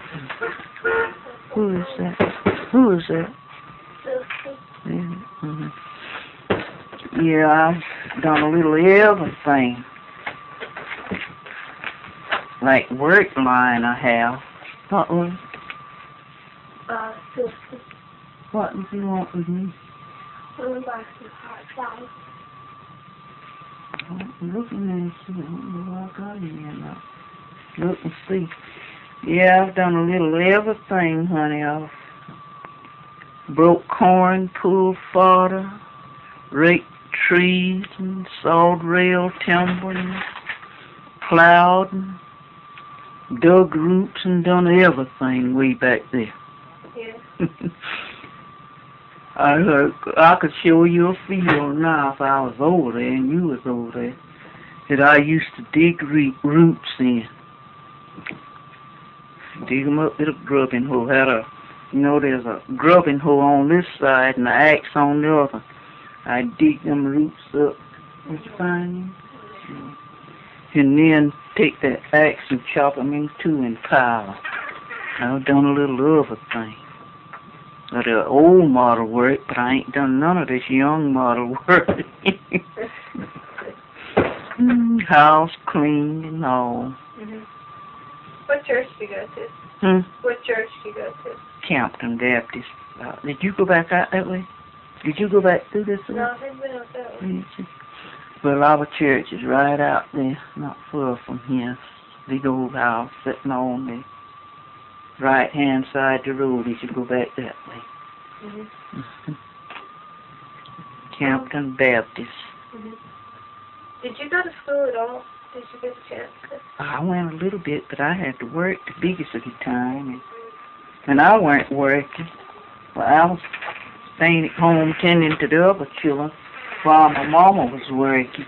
Who is that? Who is that? Sister. Yeah, yeah, I've done a little everything. Like work line I have. What was? Sister. What did you want with me? Like some hot sauce. I'm looking and see. I don't know what I got in here now. Look and see. Yeah, I've done a little everything, honey. I've broke corn, pulled fodder, raked trees, and sawed rail timber, and plowed, and dug roots, and done everything way back there. Yeah. I could show you a field now if I was over there and you was over there that I used to dig roots in. Dig them up with a grubbing hoe. There's a grubbing hoe on this side and an axe on the other. I dig them roots up. Did you find them? And then take that axe and chop them in two and pile them. I've done a little other thing. The old model work, but I ain't done none of this young model work. House cleaned and all. Mhm. What church do you go to? What church do you go to? Campton Baptist. Did you go back out that way? Did you go back through this way? No, I've been out that way. Well, our church is right out there, not far from here. Big old house sitting on the right-hand side of the road as you go back that way. Mhm. Campton Baptist. Mhm. Did you go to school at all? Did you get a chance to? I went a little bit, but I had to work the biggest of the time, and I weren't working. Well, I was staying at home tending to the other children while my mama was working.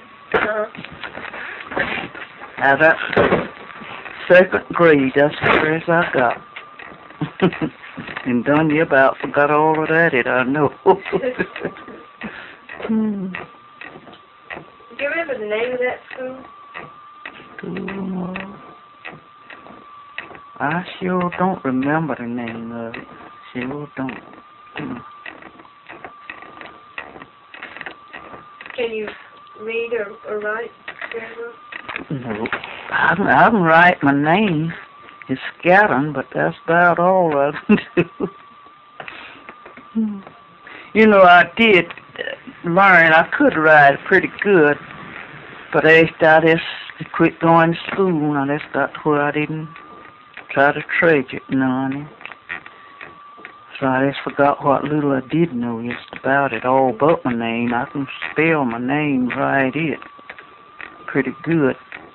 Now that second grade, that's as far as I got. And done you about forgot all of that, I know. Do you remember the name of that school? I sure don't remember the name of it. Sure don't. Can you read or write? No. I can write my name. It's Scattern, but that's about all I can do. You know, I did learn. I could write pretty good, but after I just quit going to school, and that's where I didn't try to treasure none. So I just forgot what little I did know just about it, all but my name. I can spell my name right it pretty good.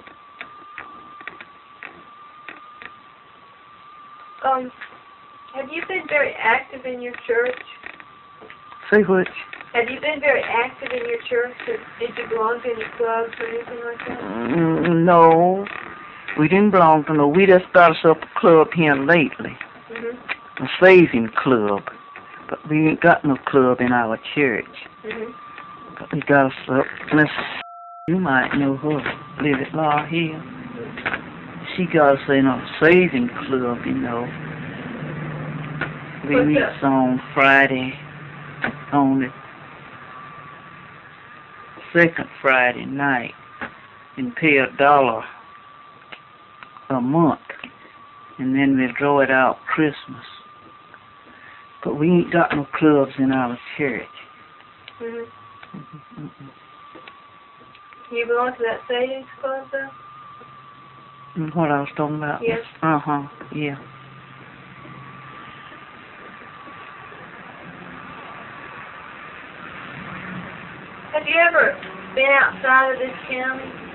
Have you been very active in your church? Say which? Have you been very active in your church? Did you belong to any clubs or anything like that? No, we didn't belong to no. We just started up a club here lately, a saving club. But we ain't got no club in our church. But we got us up. You might know her, live at Law Hill. She got us in a saving club, you know. We meet on Friday, on the second Friday night, and pay $1 a month, and then we draw it out Christmas. But we ain't got no clubs in our church. You belong to that savings club, though? What I was talking about? Yes. Yeah. Have you ever been outside of this county?